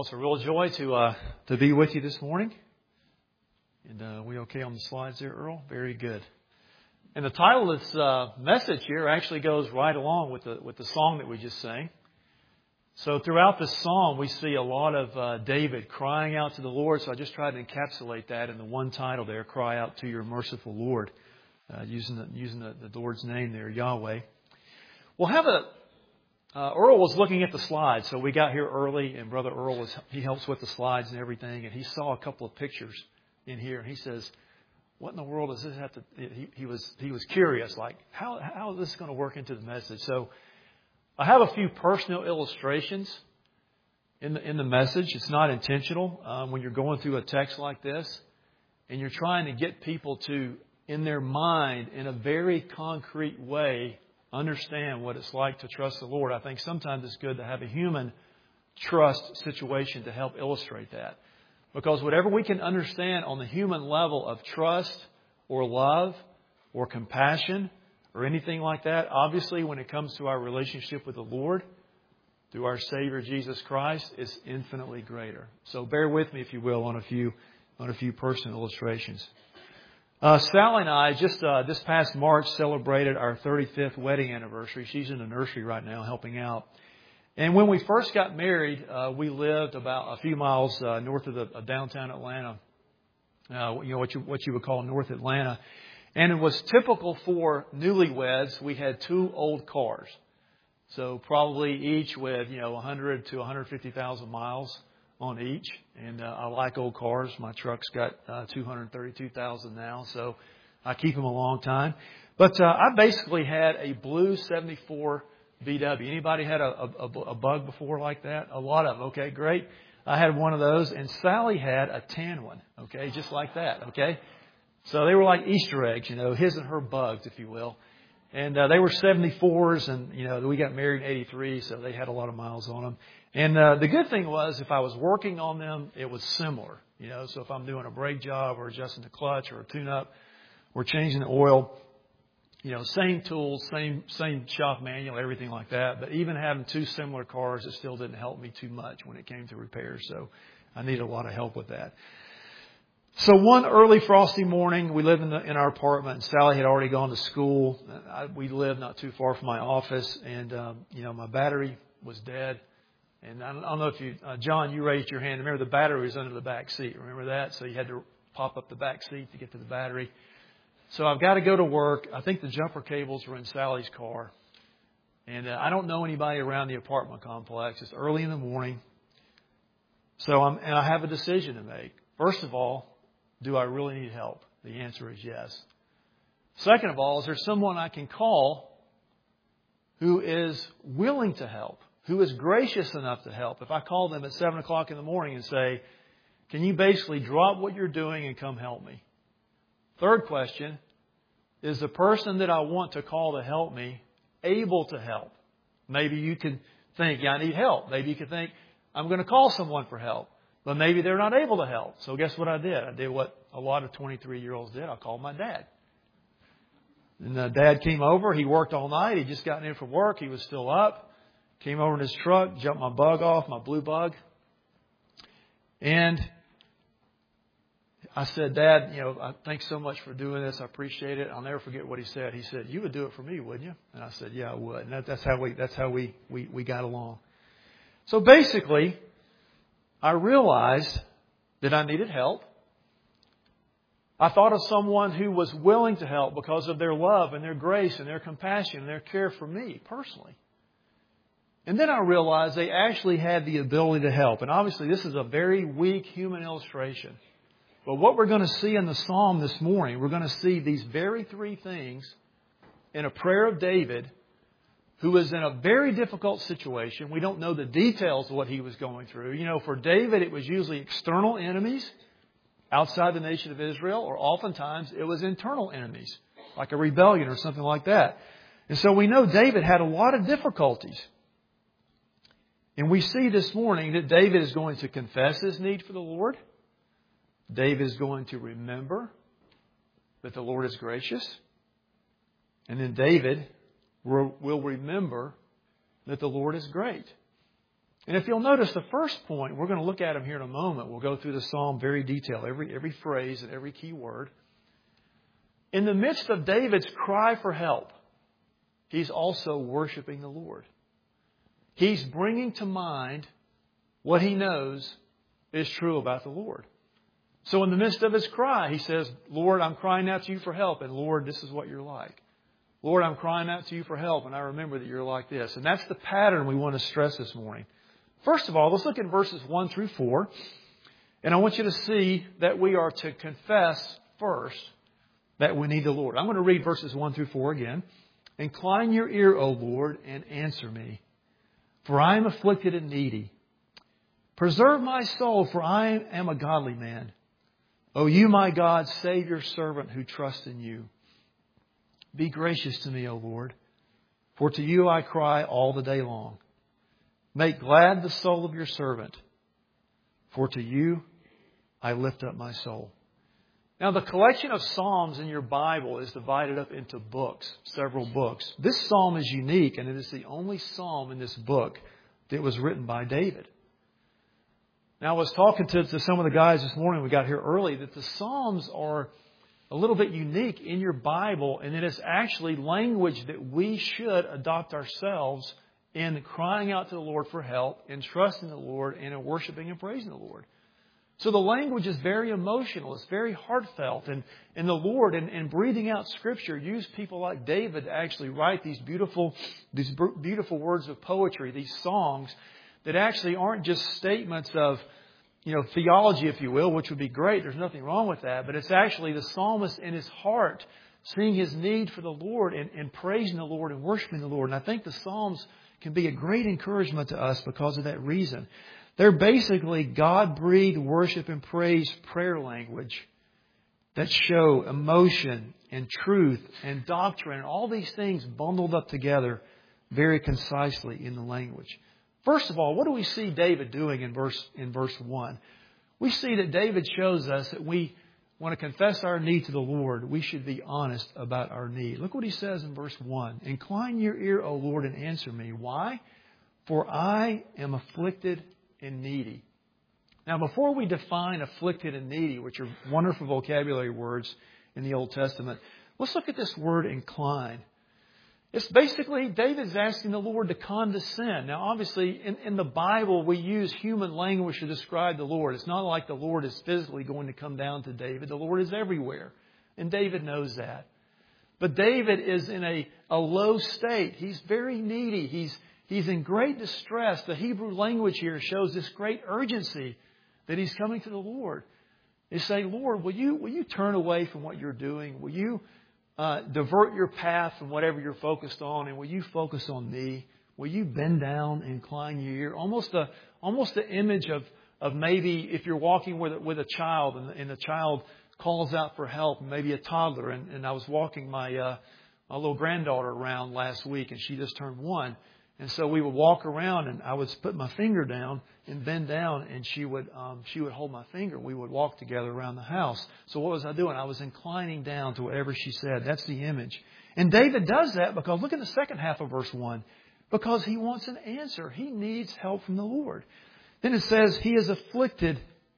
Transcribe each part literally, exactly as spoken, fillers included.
It's a real joy to uh, to be with you this morning. And uh, we okay on the slides there, Earl? Very good. And the title of this uh, message here actually goes right along with the with the song that we just sang. So throughout this psalm, we see a lot of uh, David crying out to the Lord. So I just tried to encapsulate that in the one title there: "Cry out to your merciful Lord," uh, using the, using the, the Lord's name there, Yahweh. We'll have a. Uh, Earl was looking at the slides, so we got here early, and Brother Earl was he helps with the slides and everything, and he saw a couple of pictures in here, and he says, "What in the world does this have to?" He, he was he was curious, like how how is this going to work into the message? So I have a few personal illustrations in the in the message. It's not intentional. Um, when you're going through a text like this, and you're trying to get people to, in their mind, in a very concrete way, understand what it's like to trust the Lord. I think sometimes it's good to have a human trust situation to help illustrate that. Because whatever we can understand on the human level of trust or love or compassion or anything like that, obviously when it comes to our relationship with the Lord through our Savior Jesus Christ, it's infinitely greater. So bear with me, if you will, on a few on a few personal illustrations. Uh, Sally and I just uh, this past March celebrated our thirty-fifth wedding anniversary. She's in the nursery right now helping out. And when we first got married, uh, we lived about a few miles uh, north of the uh, downtown Atlanta, uh, you know, what you, what you would call North Atlanta. And it was typical for newlyweds. We had two old cars. So probably each with, you know, one hundred to one hundred fifty thousand miles on each. And uh, I like old cars. My truck's got uh, two hundred thirty-two thousand now, so I keep them a long time. But uh, I basically had a blue seventy-four V W. Anybody had a, a, a bug before like that? A lot of them. Okay, great. I had one of those, and Sally had a tan one. Okay, just like that. Okay, so they were like Easter eggs, you know, his and her bugs, if you will. And uh, they were seventy-fours, and you know we got married in eighty-three, so they had a lot of miles on them. And uh, the good thing was, if I was working on them, it was similar. You know, so if I'm doing a brake job or adjusting the clutch or a tune-up or changing the oil, you know, same tools, same same shop manual, everything like that. But even having two similar cars, it still didn't help me too much when it came to repairs. So I needed a lot of help with that. So one early frosty morning, we lived in, the, in our apartment, and Sally had already gone to school. I, we lived not too far from my office, and um, you know, my battery was dead. And I don't, I don't know if you, uh, John, you raised your hand. Remember, the battery was under the back seat. Remember that? So you had to pop up the back seat to get to the battery. So I've got to go to work. I think the jumper cables were in Sally's car. And uh, I don't know anybody around the apartment complex. It's early in the morning. So I'm, and I have a decision to make. First of all, do I really need help? The answer is yes. Second of all, is there someone I can call who is willing to help, who is gracious enough to help? If I call them at seven o'clock in the morning and say, can you basically drop what you're doing and come help me? Third question, is the person that I want to call to help me able to help? Maybe you could think, yeah, I need help. Maybe you could think, I'm going to call someone for help. But maybe they're not able to help. So guess what I did? I did what a lot of twenty-three-year-olds did. I called my dad. And uh, Dad came over. He worked all night. He just gotten in from work. He was still up. Came over in his truck, jumped my bug off, my blue bug. And I said, Dad, you know, I thanks so much for doing this. I appreciate it. I'll never forget what he said. He said, you would do it for me, wouldn't you? And I said, yeah, I would. And that, that's how we that's how we, we, we got along. So basically, I realized that I needed help. I thought of someone who was willing to help because of their love and their grace and their compassion and their care for me personally. And then I realized they actually had the ability to help. And obviously this is a very weak human illustration. But what we're going to see in the Psalm this morning, we're going to see these very three things in a prayer of David, who was in a very difficult situation. We don't know the details of what he was going through. You know, for David, it was usually external enemies outside the nation of Israel, or oftentimes it was internal enemies, like a rebellion or something like that. And so we know David had a lot of difficulties. And we see this morning that David is going to confess his need for the Lord. David is going to remember that the Lord is gracious. And then David will remember that the Lord is great. And if you'll notice the first point, we're going to look at them here in a moment. We'll go through the psalm very detailed, every, every phrase and every key word. In the midst of David's cry for help, he's also worshiping the Lord. He's bringing to mind what he knows is true about the Lord. So in the midst of his cry, he says, Lord, I'm crying out to you for help. And Lord, this is what you're like. Lord, I'm crying out to you for help. And I remember that you're like this. And that's the pattern we want to stress this morning. First of all, let's look at verses one through four. And I want you to see that we are to confess first that we need the Lord. I'm going to read verses one through four again. Incline your ear, O Lord, and answer me, for I am afflicted and needy. Preserve my soul, for I am a godly man. O you, my God, save your servant who trusts in you. Be gracious to me, O Lord, for to you I cry all the day long. Make glad the soul of your servant, for to you I lift up my soul. Now, the collection of Psalms in your Bible is divided up into books, several books. This Psalm is unique, and it is the only Psalm in this book that was written by David. Now, I was talking to, to some of the guys this morning, we got here early, that the Psalms are a little bit unique in your Bible, and it is actually language that we should adopt ourselves in crying out to the Lord for help, in trusting the Lord, and in worshiping and praising the Lord. So the language is very emotional. It's very heartfelt. And, and the Lord, in, in breathing out Scripture, used people like David to actually write these beautiful, these beautiful words of poetry, these songs that actually aren't just statements of, you know, theology, if you will, which would be great. There's nothing wrong with that. But it's actually the psalmist in his heart seeing his need for the Lord and, and praising the Lord and worshiping the Lord. And I think the Psalms can be a great encouragement to us because of that reason. They're basically God-breathed worship and praise prayer language that show emotion and truth and doctrine and all these things bundled up together very concisely in the language. First of all, what do we see David doing in verse in verse one? We see that David shows us that we want to confess our need to the Lord. We should be honest about our need. Look what he says in verse one. Incline your ear, O Lord, and answer me. Why? For I am afflicted and needy. Now, before we define afflicted and needy, which are wonderful vocabulary words in the Old Testament, let's look at this word incline. It's basically David's asking the Lord to condescend. Now, obviously, in, in the Bible, we use human language to describe the Lord. It's not like the Lord is physically going to come down to David. The Lord is everywhere. And David knows that. But David is in a, a low state. He's very needy. He's, he's in great distress. The Hebrew language here shows this great urgency that he's coming to the Lord. They say, Lord, will you, will you turn away from what you're doing? Will you Uh, divert your path from whatever you're focused on, and will you focus on me? Will you bend down, incline your ear? Almost a almost the image of of maybe if you're walking with a, with a child, and, and the child calls out for help, maybe a toddler. And, and I was walking my uh, my little granddaughter around last week, and she just turned one. And so we would walk around, and I would put my finger down and bend down, and she would um, she would hold my finger. We would walk together around the house. So what was I doing? I was inclining down to whatever she said. That's the image. And David does that because, look at the second half of verse one, because he wants an answer. He needs help from the Lord. Then it says he is afflicted.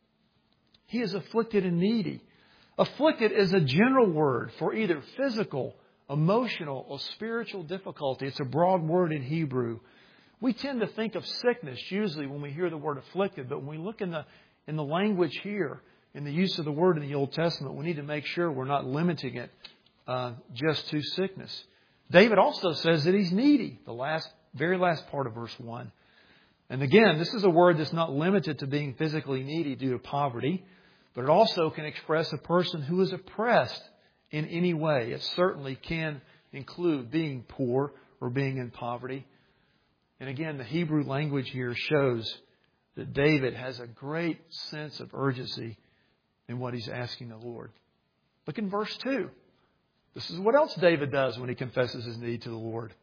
He is afflicted and needy. Afflicted is a general word for either physical, emotional, or spiritual difficulty. It's a broad word in Hebrew. We tend to think of sickness usually when we hear the word afflicted, but when we look in the in the language here, in the use of the word in the Old Testament, we need to make sure we're not limiting it uh, just to sickness. David also says that he's needy, the last, very last part of verse one. And again, this is a word that's not limited to being physically needy due to poverty, but it also can express a person who is oppressed in any way. It certainly can include being poor or being in poverty. And again, the Hebrew language here shows that David has a great sense of urgency in what he's asking the Lord. Look in verse two. This is what else David does when he confesses his need to the Lord.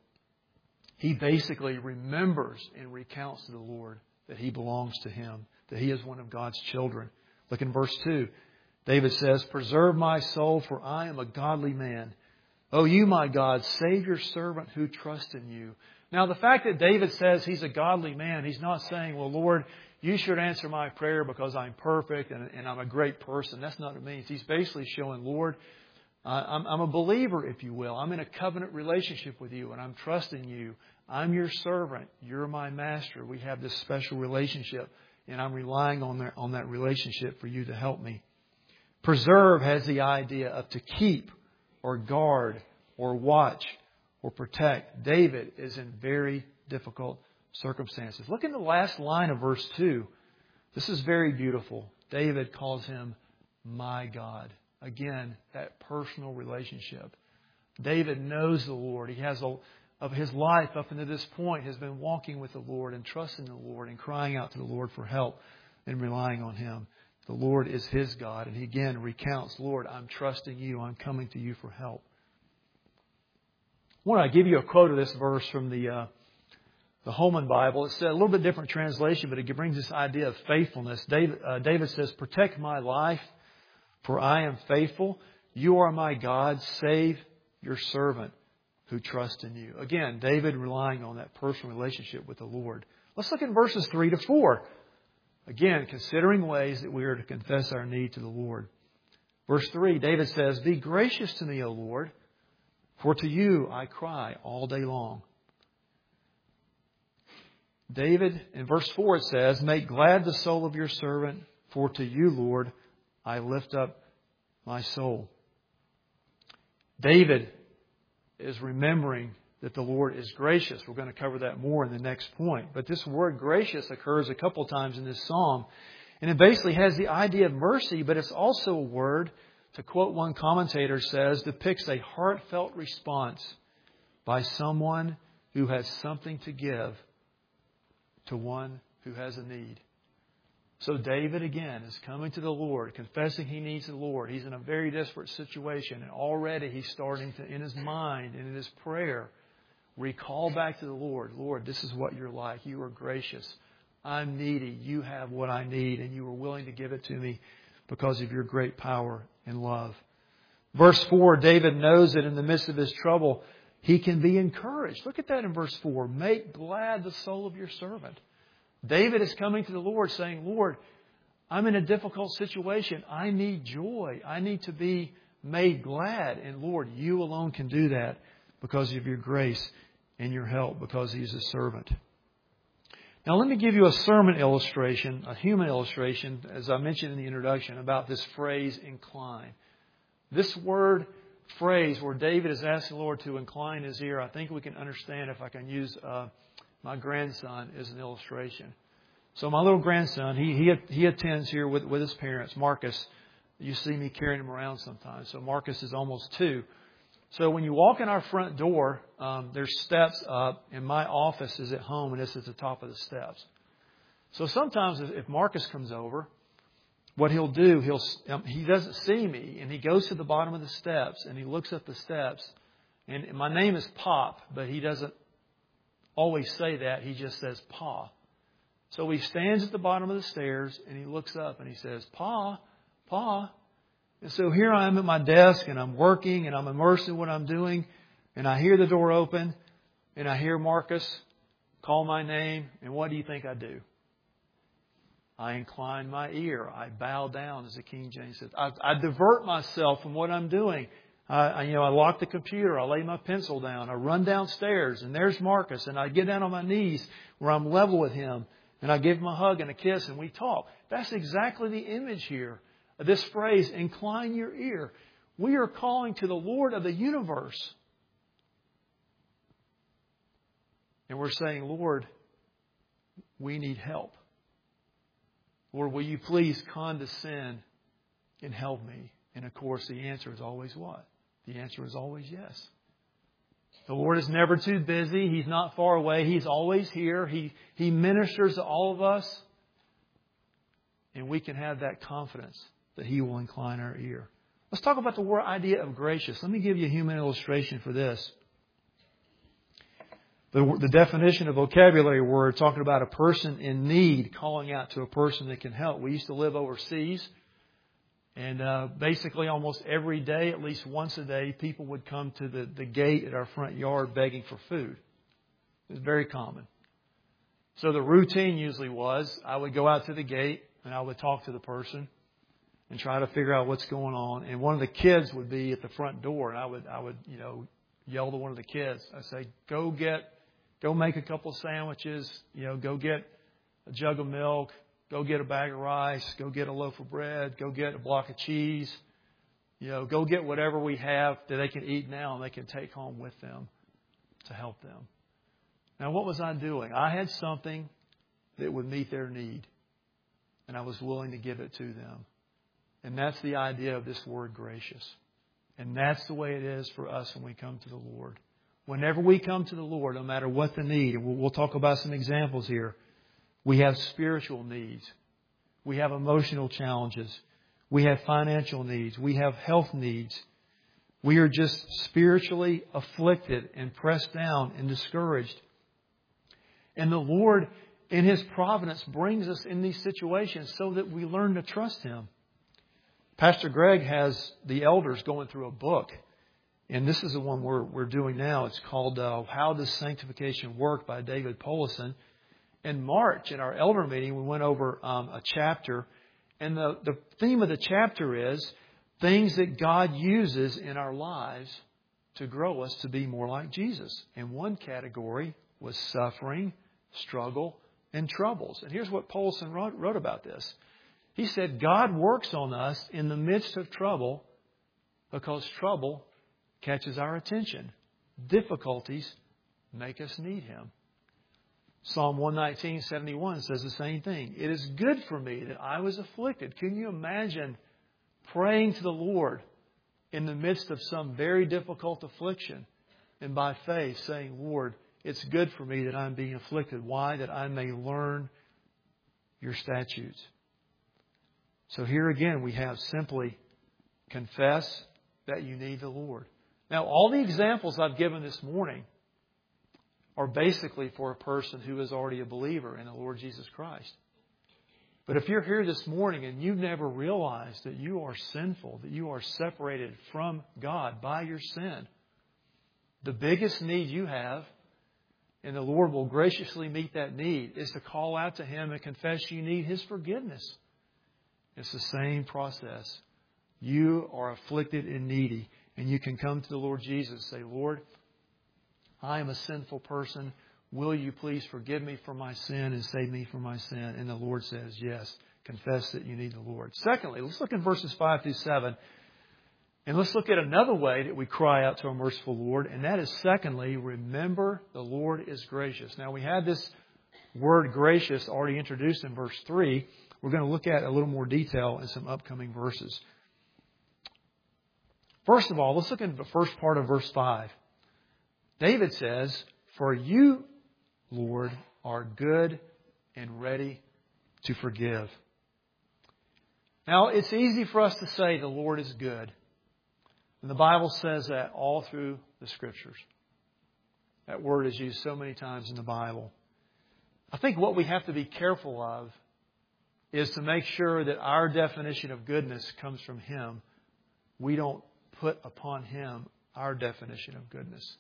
He basically remembers and recounts to the Lord that he belongs to him, that he is one of God's children. Look in verse two. David says, preserve my soul, for I am a godly man. O you, my God, save your servant who trusts in you. Now, the fact that David says he's a godly man, he's not saying, well, Lord, you should answer my prayer because I'm perfect and, and I'm a great person. That's not what it means. He's basically showing, Lord, uh, I'm, I'm a believer, if you will. I'm in a covenant relationship with you and I'm trusting you. I'm your servant. You're my master. We have this special relationship and I'm relying on that, on that relationship for you to help me. Preserve has the idea of to keep or guard or watch or protect. David is in very difficult circumstances. Look in the last line of verse two. This is very beautiful. David calls him my God. Again, that personal relationship. David knows the Lord. He has a, of his life up until this point has been walking with the Lord and trusting the Lord and crying out to the Lord for help and relying on Him. The Lord is his God. And he again recounts, Lord, I'm trusting you. I'm coming to you for help. I want to give you a quote of this verse from the uh, the Holman Bible. It's a little bit different translation, but it brings this idea of faithfulness. David, uh, David says, protect my life, for I am faithful. You are my God. Save your servant who trusts in you. Again, David relying on that personal relationship with the Lord. Let's look at verses three to four. Again, considering ways that we are to confess our need to the Lord. Verse three, David says, be gracious to me, O Lord, for to you I cry all day long. David, in verse four it says, make glad the soul of your servant, for to you, Lord, I lift up my soul. David is remembering that the Lord is gracious. We're going to cover that more in the next point. But this word gracious occurs a couple times in this psalm. And it basically has the idea of mercy, but it's also a word, to quote one commentator says, depicts a heartfelt response by someone who has something to give to one who has a need. So David, again, is coming to the Lord, confessing he needs the Lord. He's in a very desperate situation, and already he's starting to, in his mind and in his prayer, recall back to the Lord, Lord, this is what you're like. You are gracious. I'm needy. You have what I need, and you are willing to give it to me because of your great power and love. Verse four, David knows that in the midst of his trouble, he can be encouraged. Look at that in verse four. Make glad the soul of your servant. David is coming to the Lord saying, Lord, I'm in a difficult situation. I need joy. I need to be made glad. And Lord, you alone can do that because of your grace and your help, because He is a servant. Now let me give you a sermon illustration, a human illustration, as I mentioned in the introduction, about this phrase, incline. This word phrase where David is asking the Lord to incline His ear, I think we can understand if I can use uh, my grandson as an illustration. So my little grandson, he he, he attends here with, with his parents, Marcus. You see me carrying him around sometimes. So Marcus is almost two. So when you walk in our front door, um, there's steps up, and my office is at home, and this is the top of the steps. So sometimes if Marcus comes over, what he'll do, he'll um, he doesn't see me, and he goes to the bottom of the steps, and he looks up the steps. And my name is Pop, but he doesn't always say that. He just says Pa. So he stands at the bottom of the stairs, and he looks up, and he says, Pa, Pa. And so here I am at my desk, and I'm working, and I'm immersed in what I'm doing, and I hear the door open, and I hear Marcus call my name, and what do you think I do? I incline my ear. I bow down, as the King James says. I, I divert myself from what I'm doing. I, I, you know, I lock the computer. I lay my pencil down. I run downstairs, and there's Marcus, and I get down on my knees where I'm level with him, and I give him a hug and a kiss, and we talk. That's exactly the image here. This phrase, incline your ear. We are calling to the Lord of the universe. And we're saying, Lord, we need help. Lord, will you please condescend and help me? And of course, the answer is always what? The answer is always yes. The Lord is never too busy. He's not far away. He's always here. He, he ministers to all of us. And we can have that confidence that He will incline our ear. Let's talk about the word idea of gracious. Let me give you a human illustration for this. The, the definition of vocabulary word talking about a person in need calling out to a person that can help. We used to live overseas, and uh, basically almost every day, at least once a day, people would come to the, the gate at our front yard begging for food. It was very common. So the routine usually was I would go out to the gate and I would talk to the person and try to figure out what's going on. And one of the kids would be at the front door, and I would, I would, you know, yell to one of the kids. I'd say, "Go get, go make a couple of sandwiches. You know, go get a jug of milk. Go get a bag of rice. Go get a loaf of bread. Go get a block of cheese. You know, go get whatever we have that they can eat now and they can take home with them to help them." Now, what was I doing? I had something that would meet their need, and I was willing to give it to them. And that's the idea of this word gracious. And that's the way it is for us when we come to the Lord. Whenever we come to the Lord, no matter what the need, and we'll talk about some examples here, we have spiritual needs. We have emotional challenges. We have financial needs. We have health needs. We are just spiritually afflicted and pressed down and discouraged. And the Lord, in His providence, brings us in these situations so that we learn to trust Him. Pastor Greg has the elders going through a book. And this is the one we're, we're doing now. It's called uh, How Does Sanctification Work by David Polison. In March, in our elder meeting, we went over um, a chapter. And the, the theme of the chapter is things that God uses in our lives to grow us to be more like Jesus. And one category was suffering, struggle, and troubles. And here's what Polison wrote, wrote about this. He said, God works on us in the midst of trouble because trouble catches our attention. Difficulties make us need Him. Psalm one nineteen, seventy-one says the same thing. It is good for me that I was afflicted. Can you imagine praying to the Lord in the midst of some very difficult affliction and by faith saying, Lord, it's good for me that I'm being afflicted. Why? That I may learn your statutes. So here again, we have simply confess that you need the Lord. Now, all the examples I've given this morning are basically for a person who is already a believer in the Lord Jesus Christ. But if you're here this morning and you've never realized that you are sinful, that you are separated from God by your sin, the biggest need you have, and the Lord will graciously meet that need, is to call out to Him and confess you need His forgiveness. It's the same process. You are afflicted and needy, and you can come to the Lord Jesus and say, Lord, I am a sinful person. Will you please forgive me for my sin and save me from my sin? And the Lord says, yes, confess that you need the Lord. Secondly, let's look in verses five through seven. And let's look at another way that we cry out to our merciful Lord. And that is, secondly, remember the Lord is gracious. Now, we had this word gracious already introduced in verse three. We're going to look at a little more detail in some upcoming verses. First of all, let's look at the first part of verse five. David says, for you, Lord, are good and ready to forgive. Now, it's easy for us to say the Lord is good. And the Bible says that all through the Scriptures. That word is used so many times in the Bible. I think what we have to be careful of is to make sure that our definition of goodness comes from Him. We don't put upon Him our definition of goodness.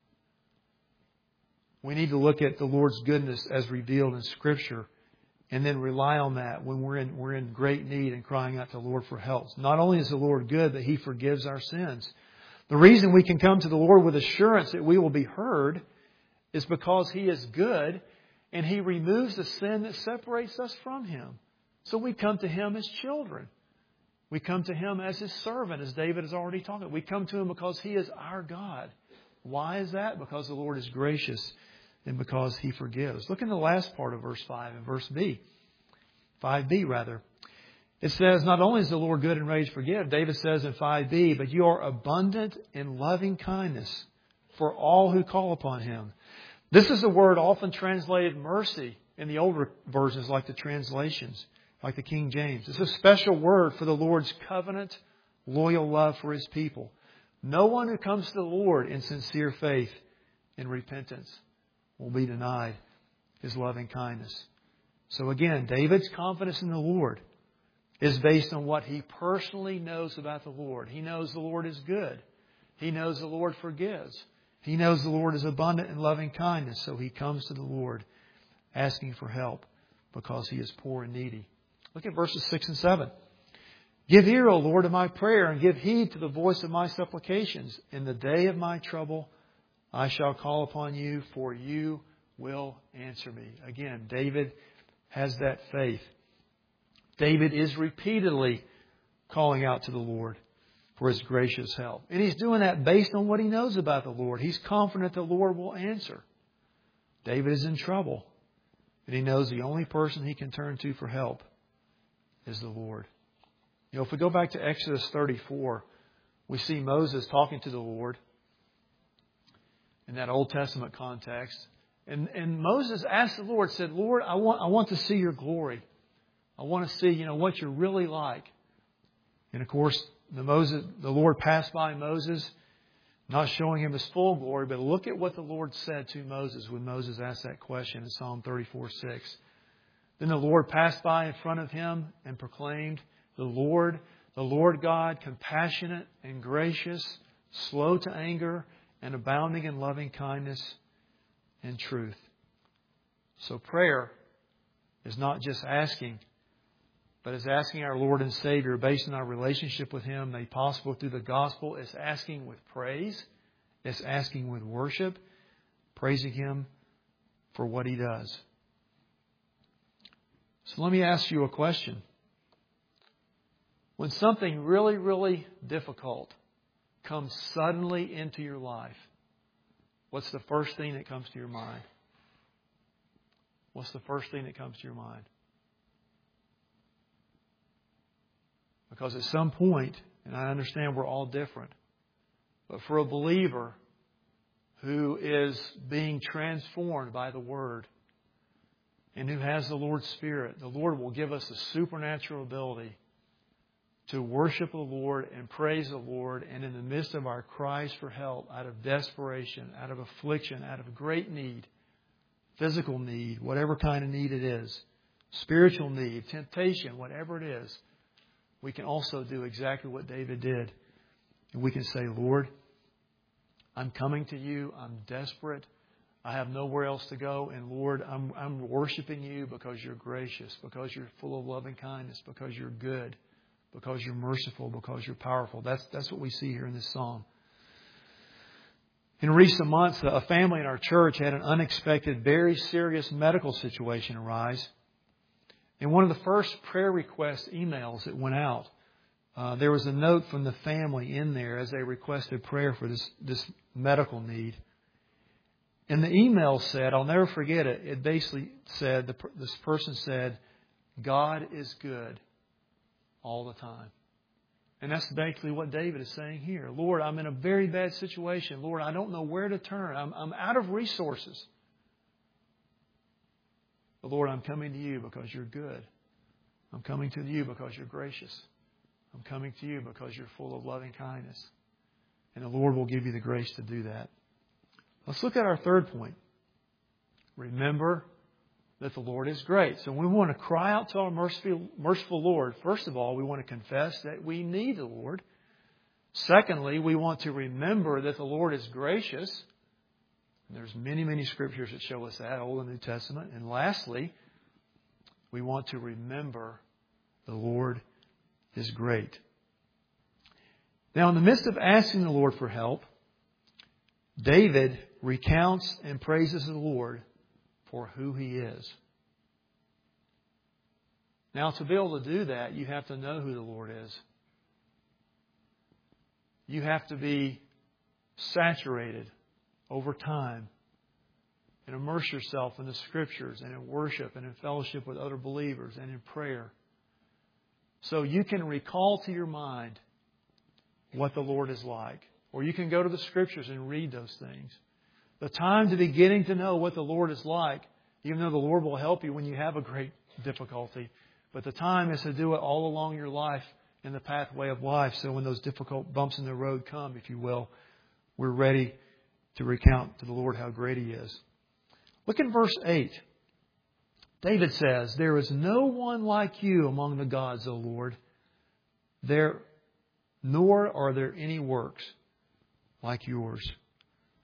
We need to look at the Lord's goodness as revealed in Scripture and then rely on that when we're in, we're in great need and crying out to the Lord for help. Not only is the Lord good, but He forgives our sins. The reason we can come to the Lord with assurance that we will be heard is because He is good and He removes the sin that separates us from Him. So we come to Him as children. We come to Him as His servant, as David has already talked about. We come to Him because He is our God. Why is that? Because the Lord is gracious and because He forgives. Look in the last part of verse five, in verse B. five B, rather. It says, not only is the Lord good and ready to forgive, David says in five B, but you are abundant in loving kindness for all who call upon Him. This is a word often translated mercy in the older versions, like the translations, like the King James. It's a special word for the Lord's covenant, loyal love for His people. No one who comes to the Lord in sincere faith and repentance will be denied His loving kindness. So again, David's confidence in the Lord is based on what he personally knows about the Lord. He knows the Lord is good. He knows the Lord forgives. He knows the Lord is abundant in loving kindness, so he comes to the Lord asking for help because he is poor and needy. Look at verses six and seven. Give ear, O Lord, to my prayer, and give heed to the voice of my supplications. In the day of my trouble, I shall call upon you, for you will answer me. Again, David has that faith. David is repeatedly calling out to the Lord for his gracious help. And he's doing that based on what he knows about the Lord. He's confident the Lord will answer. David is in trouble, and he knows the only person he can turn to for help is the Lord. You know, if we go back to Exodus thirty-four, we see Moses talking to the Lord in that Old Testament context. And, and Moses asked the Lord, said, Lord, I want, I want to see your glory. I want to see, you know, what you're really like. And of course, the Moses, the Lord passed by Moses, not showing him his full glory, but look at what the Lord said to Moses when Moses asked that question in Psalm thirty-four six. Then the Lord passed by in front of him and proclaimed, The Lord, the Lord God, compassionate and gracious, slow to anger, and abounding in loving kindness and truth. So prayer is not just asking, but is asking our Lord and Savior based on our relationship with Him made possible through the gospel. It's asking with praise. It's asking with worship, praising Him for what He does. So let me ask you a question. When something really, really difficult comes suddenly into your life, what's the first thing that comes to your mind? What's the first thing that comes to your mind? Because at some point, and I understand we're all different, but for a believer who is being transformed by the Word and who has the Lord's Spirit, the Lord will give us a supernatural ability to worship the Lord and praise the Lord, and in the midst of our cries for help, out of desperation, out of affliction, out of great need, physical need, whatever kind of need it is, spiritual need, temptation, whatever it is, we can also do exactly what David did. And we can say, Lord, I'm coming to you. I'm desperate. I have nowhere else to go. And Lord, I'm, I'm worshiping you because you're gracious, because you're full of loving kindness, because you're good, because you're merciful, because you're powerful. That's, that's what we see here in this psalm. In recent months, a family in our church had an unexpected, very serious medical situation arise. And one of the first prayer request emails that went out, uh, there was a note from the family in there as they requested prayer for this, this medical need. And the email said, I'll never forget it, it basically said, the, this person said, God is good all the time. And that's basically what David is saying here. Lord, I'm in a very bad situation. Lord, I don't know where to turn. I'm, I'm out of resources. But Lord, I'm coming to you because you're good. I'm coming to you because you're gracious. I'm coming to you because you're full of loving kindness. And the Lord will give you the grace to do that. Let's look at our third point. Remember that the Lord is great. So we want to cry out to our merciful, merciful Lord. First of all, we want to confess that we need the Lord. Secondly, we want to remember that the Lord is gracious. And there's many, many scriptures that show us that, Old and New Testament. And lastly, we want to remember the Lord is great. Now, in the midst of asking the Lord for help, David recounts and praises the Lord for who He is. Now, to be able to do that, you have to know who the Lord is. You have to be saturated over time and immerse yourself in the Scriptures and in worship and in fellowship with other believers and in prayer. So you can recall to your mind what the Lord is like. Or you can go to the Scriptures and read those things. The time to be getting to know what the Lord is like, even though the Lord will help you when you have a great difficulty. But the time is to do it all along your life in the pathway of life. So when those difficult bumps in the road come, if you will, we're ready to recount to the Lord how great He is. Look at verse eight. David says, There is no one like you among the gods, O Lord. There, nor are there any works like yours.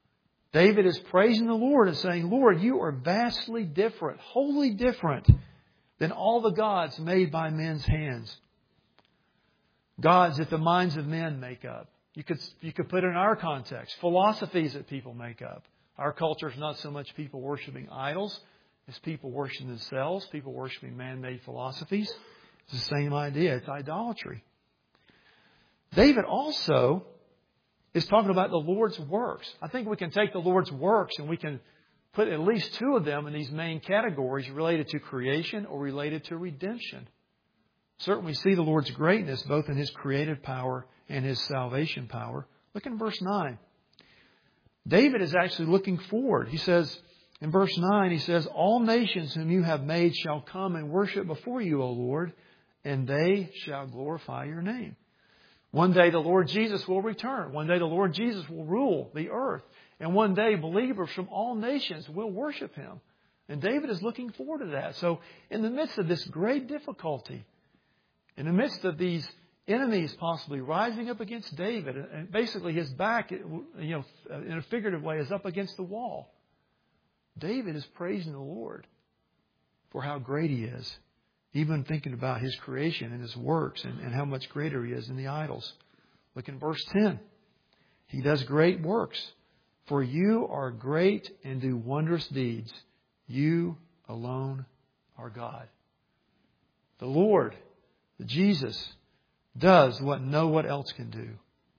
David is praising the Lord and saying, Lord, you are vastly different, wholly different than all the gods made by men's hands. Gods that the minds of men make up. You could, you could put it in our context. Philosophies that people make up. Our culture is not so much people worshiping idols as people worshiping themselves, people worshiping man-made philosophies. It's the same idea. It's idolatry. David also is talking about the Lord's works. I think we can take the Lord's works and we can put at least two of them in these main categories related to creation or related to redemption. Certainly we see the Lord's greatness both in His creative power and His salvation power. Look in verse nine. David is actually looking forward. He says, in verse nine, he says, all nations whom you have made shall come and worship before you, O Lord, and they shall glorify your name. One day the Lord Jesus will return. One day the Lord Jesus will rule the earth. And one day believers from all nations will worship Him. And David is looking forward to that. So in the midst of this great difficulty, in the midst of these enemies possibly rising up against David, and basically his back, you know, in a figurative way, is up against the wall, David is praising the Lord for how great He is. Even thinking about His creation and His works and, and how much greater He is than the idols. Look in verse ten. He does great works. For you are great and do wondrous deeds. You alone are God. The Lord, the Jesus, does what no one else can do.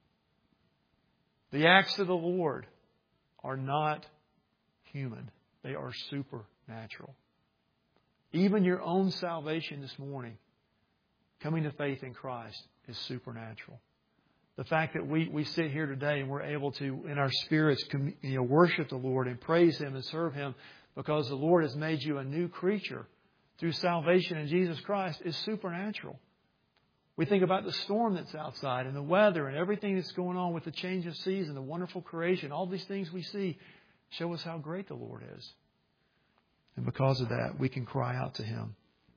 The acts of the Lord are not human. They are supernatural. Even your own salvation this morning, coming to faith in Christ, is supernatural. The fact that we, we sit here today and we're able to, in our spirits, you know, worship the Lord and praise Him and serve Him because the Lord has made you a new creature through salvation in Jesus Christ is supernatural. We think about the storm that's outside and the weather and everything that's going on with the change of season, the wonderful creation. All these things we see show us how great the Lord is. And because of that, we can cry out to Him.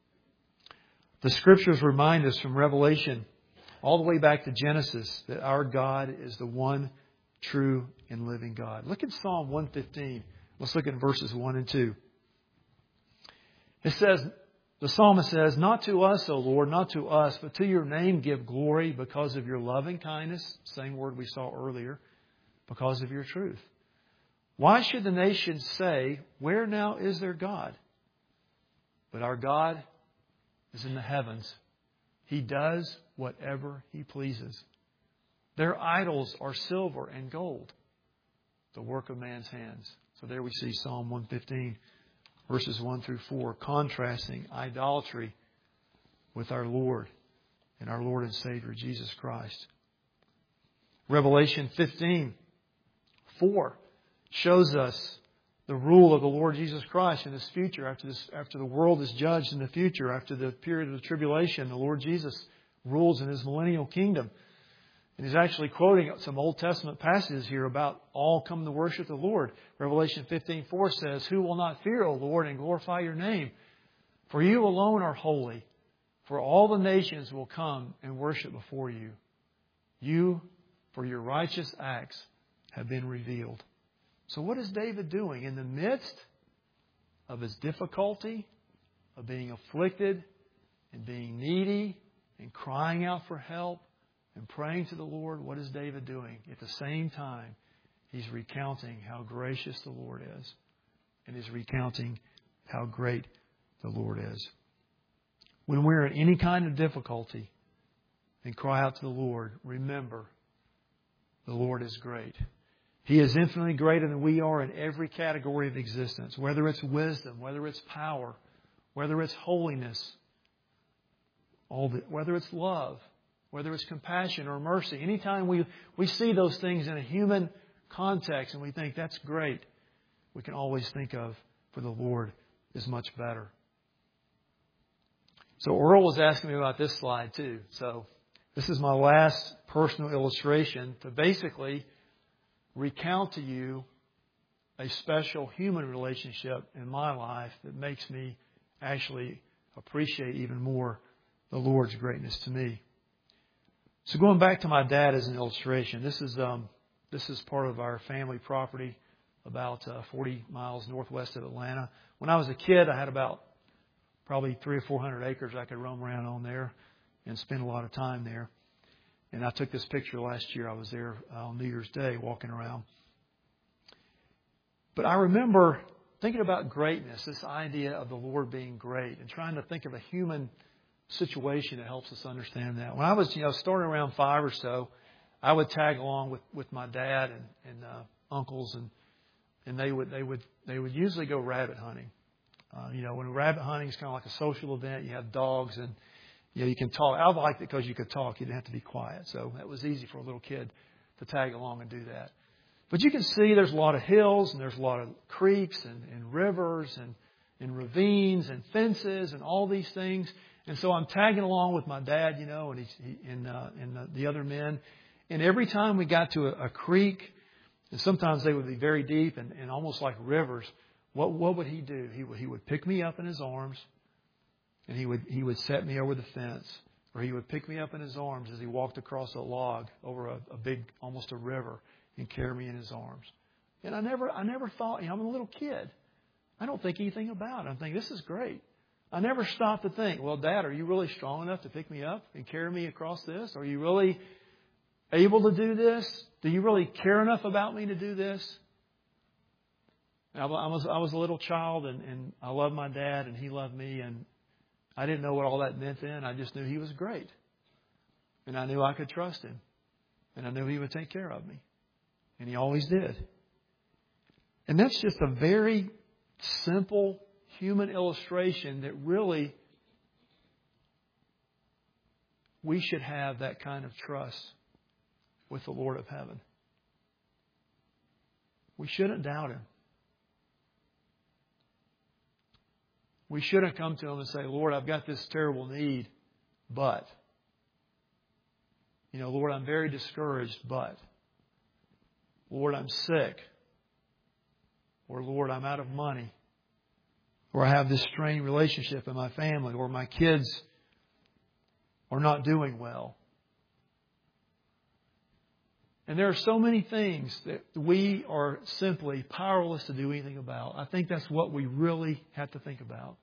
The Scriptures remind us from Revelation all the way back to Genesis that our God is the one true and living God. Look at Psalm one fifteen. Let's look at verses one and two. It says, the psalmist says, not to us, O Lord, not to us, but to your name give glory because of your loving kindness. Same word we saw earlier. Because of your truth. Why should the nations say, where now is their God? But our God is in the heavens. He does whatever He pleases. Their idols are silver and gold, the work of man's hands. So there we see Psalm one fifteen, verses one through four, contrasting idolatry with our Lord and our Lord and Savior, Jesus Christ. Revelation fifteen, four shows us the rule of the Lord Jesus Christ in His future. After this, after the world is judged in the future, after the period of the tribulation, the Lord Jesus rules in His millennial kingdom. And He's actually quoting some Old Testament passages here about all come to worship the Lord. Revelation fifteen four says, who will not fear, O Lord, and glorify your name? For you alone are holy. For all the nations will come and worship before you. You, for your righteous acts, have been revealed. So what is David doing? In the midst of his difficulty, of being afflicted, and being needy, and crying out for help, and praying to the Lord, what is David doing? At the same time, he's recounting how gracious the Lord is. And he's recounting how great the Lord is. When we're in any kind of difficulty and cry out to the Lord, remember, the Lord is great. He is infinitely greater than we are in every category of existence, whether it's wisdom, whether it's power, whether it's holiness, all the, whether it's love, whether it's compassion or mercy. Anytime we, we see those things in a human context and we think that's great, we can always think of, for the Lord is much better. So Earl was asking me about this slide too. So this is my last personal illustration to basically recount to you a special human relationship in my life that makes me actually appreciate even more the Lord's greatness to me. So going back to my dad as an illustration, this is um, this is part of our family property. about uh, forty miles northwest of Atlanta. When I was a kid, I had about probably three or four hundred acres I could roam around on there and spend a lot of time there. And I took this picture last year. I was there uh, on New Year's Day walking around. But I remember thinking about greatness, this idea of the Lord being great, and trying to think of a human situation that helps us understand that. When I was, you know, starting around five or so, I would tag along with, with my dad and, and uh, uncles, and and they would they would they would usually go rabbit hunting. Uh, you know, when rabbit hunting is kind of like a social event, you have dogs, and you know you can talk. I liked it because you could talk; you didn't have to be quiet, so that was easy for a little kid to tag along and do that. But you can see there's a lot of hills, and there's a lot of creeks and, and rivers and, and ravines and fences and all these things. And so I'm tagging along with my dad, you know, and he's, he, and, uh, and the, the other men. And every time we got to a, a creek, and sometimes they would be very deep and, and almost like rivers, what what would he do? He would he would pick me up in his arms, and he would he would set me over the fence, or he would pick me up in his arms as he walked across a log over a, a big, almost a river, and carry me in his arms. And I never, I never thought, you know, I'm a little kid. I don't think anything about it. I'm thinking, this is great. I never stopped to think, well, Dad, are you really strong enough to pick me up and carry me across this? Are you really able to do this? Do you really care enough about me to do this? I was, I was a little child, and, and I loved my dad, and he loved me, and I didn't know what all that meant then. I just knew he was great. And I knew I could trust him. And I knew he would take care of me. And he always did. And that's just a very simple human illustration that really we should have that kind of trust with the Lord of heaven. We shouldn't doubt Him. We shouldn't come to Him and say, Lord, I've got this terrible need, but, you know, Lord, I'm very discouraged, but, Lord, I'm sick. Or, Lord, I'm out of money. Or I have this strained relationship in my family. Or my kids are not doing well. And there are so many things that we are simply powerless to do anything about. I think that's what we really have to think about.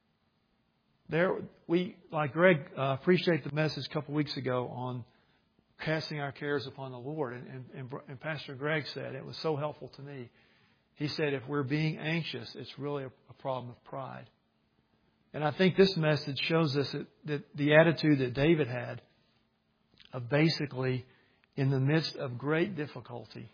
There, we, like Greg, uh, appreciate the message a couple weeks ago on casting our cares upon the Lord. And, and, and Pastor Greg said, it was so helpful to me. He said, if we're being anxious, it's really a, a problem of pride. And I think this message shows us that, that the attitude that David had of basically, in the midst of great difficulty,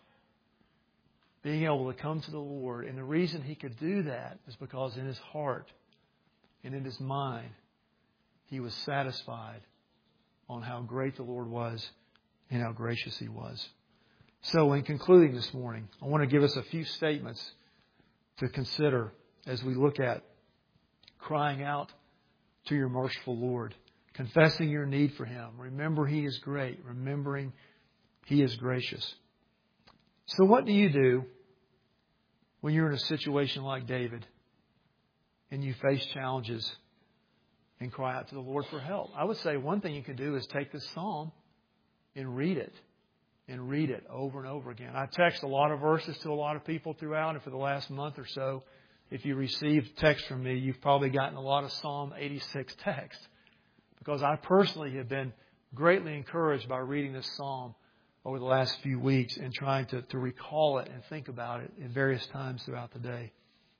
being able to come to the Lord. And the reason he could do that is because in his heart and in his mind, he was satisfied on how great the Lord was and how gracious He was. So in concluding this morning, I want to give us a few statements to consider as we look at crying out to your merciful Lord, confessing your need for Him. Remember He is great. Remembering He is gracious. So what do you do when you're in a situation like David and you face challenges and cry out to the Lord for help? I would say one thing you can do is take this psalm and read it. And read it over and over again. I text a lot of verses to a lot of people throughout, and for the last month or so, if you received text from me, you've probably gotten a lot of Psalm eighty-six text. Because I personally have been greatly encouraged by reading this psalm over the last few weeks and trying to, to recall it and think about it at various times throughout the day.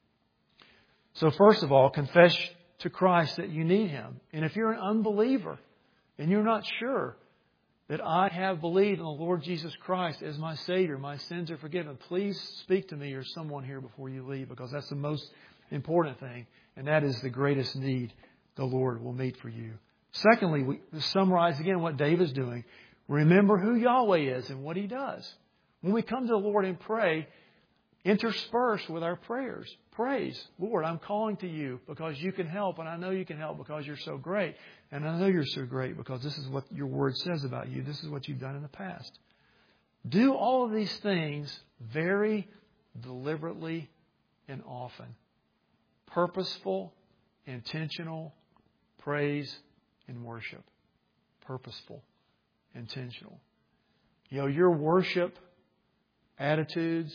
So first of all, confess to Christ that you need Him. And if you're an unbeliever and you're not sure that I have believed in the Lord Jesus Christ as my Savior, my sins are forgiven, please speak to me or someone here before you leave, because that's the most important thing. And that is the greatest need the Lord will meet for you. Secondly, we summarize again what David's doing. Remember who Yahweh is and what He does. When we come to the Lord and pray, intersperse with our prayers. Praise. Lord, I'm calling to You because You can help, and I know You can help because You're so great. And I know You're so great because this is what Your Word says about You. This is what You've done in the past. Do all of these things very deliberately and often. Purposeful, intentional praise and worship. Purposeful, intentional. You know, your worship attitudes,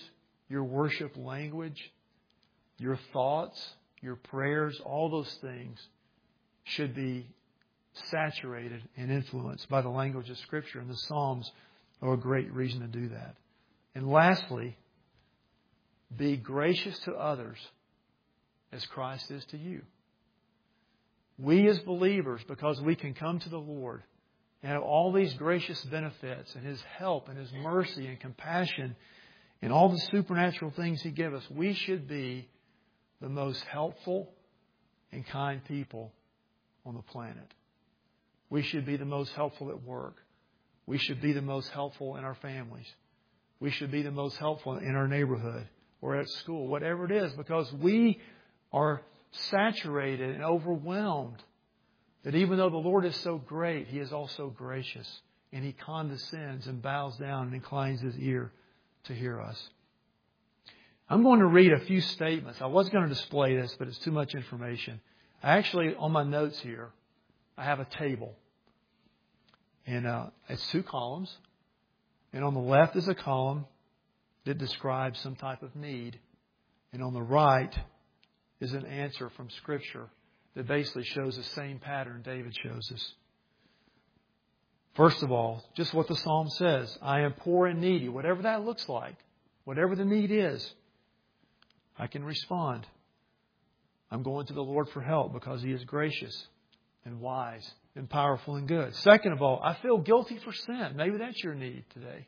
your worship language, your thoughts, your prayers, all those things should be saturated and influenced by the language of Scripture. And the Psalms are a great reason to do that. And lastly, be gracious to others as Christ is to you. We as believers, because we can come to the Lord and have all these gracious benefits and His help and His mercy and compassion and all the supernatural things He gives us, we should be the most helpful and kind people on the planet. We should be the most helpful at work. We should be the most helpful in our families. We should be the most helpful in our neighborhood or at school, whatever it is, because we are saturated and overwhelmed that even though the Lord is so great, He is also gracious, and He condescends and bows down and inclines His ear to hear us. I'm going to read a few statements. I was going to display this, but it's too much information. I actually, on my notes here, I have a table. And uh, it's two columns. And on the left is a column that describes some type of need. And on the right is an answer from Scripture that basically shows the same pattern David shows us. First of all, just what the Psalm says. I am poor and needy. Whatever that looks like, whatever the need is, I can respond. I'm going to the Lord for help because He is gracious and wise and powerful and good. Second of all, I feel guilty for sin. Maybe that's your need today.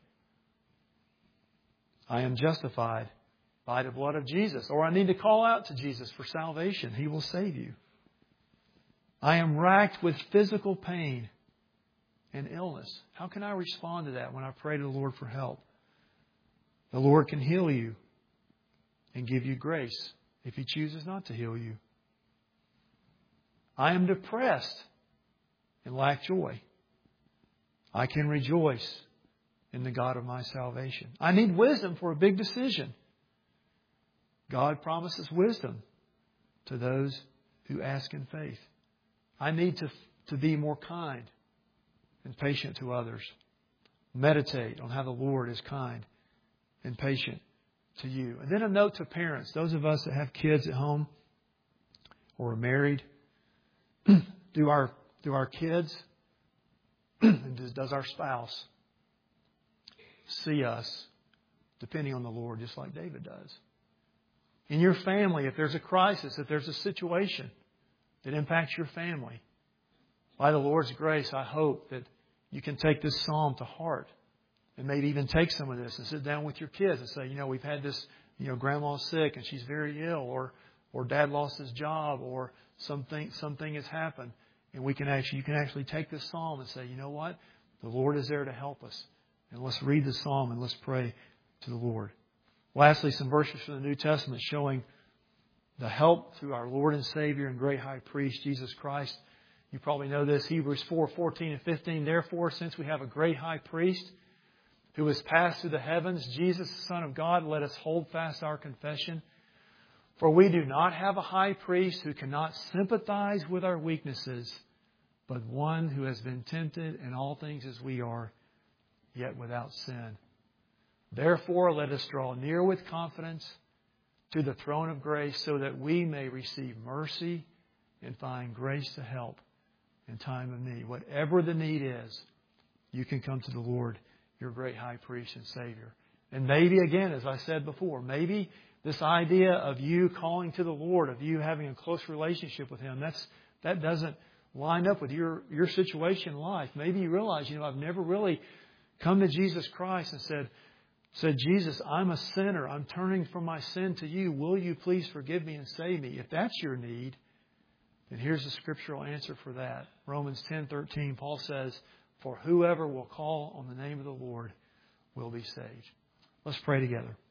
I am justified by the blood of Jesus. Or I need to call out to Jesus for salvation. He will save you. I am racked with physical pain and illness. How can I respond to that when I pray to the Lord for help? The Lord can heal you and give you grace if He chooses not to heal you. I am depressed and lack joy. I can rejoice in the God of my salvation. I need wisdom for a big decision. God promises wisdom to those who ask in faith. I need to, to be more kind and patient to others. Meditate on how the Lord is kind and patient to you. And then a note to parents, those of us that have kids at home or are married. Do our do our kids and does our spouse see us depending on the Lord just like David does? In your family, if there's a crisis, if there's a situation that impacts your family, by the Lord's grace, I hope that you can take this psalm to heart and maybe even take some of this and sit down with your kids and say, you know, we've had this, you know, grandma's sick and she's very ill, or or dad lost his job, or something something has happened. And we can actually, you can actually take this psalm and say, you know what? The Lord is there to help us. And let's read the psalm and let's pray to the Lord. Lastly, some verses from the New Testament showing the help through our Lord and Savior and great high priest, Jesus Christ. You probably know this, Hebrews four, fourteen and fifteen. Therefore, since we have a great high priest who has passed through the heavens, Jesus, the Son of God, let us hold fast our confession. For we do not have a high priest who cannot sympathize with our weaknesses, but one who has been tempted in all things as we are, yet without sin. Therefore, let us draw near with confidence to the throne of grace so that we may receive mercy and find grace to help in time of need. Whatever the need is, you can come to the Lord, your great high priest and Savior. And maybe, again, as I said before, maybe this idea of you calling to the Lord, of you having a close relationship with Him, that's that doesn't line up with your, your situation in life. Maybe you realize, you know, I've never really come to Jesus Christ and said, said, Jesus, I'm a sinner. I'm turning from my sin to you. Will you please forgive me and save me? If that's your need, then here's the scriptural answer for that. Romans ten thirteen, Paul says, for whoever will call on the name of the Lord will be saved. Let's pray together.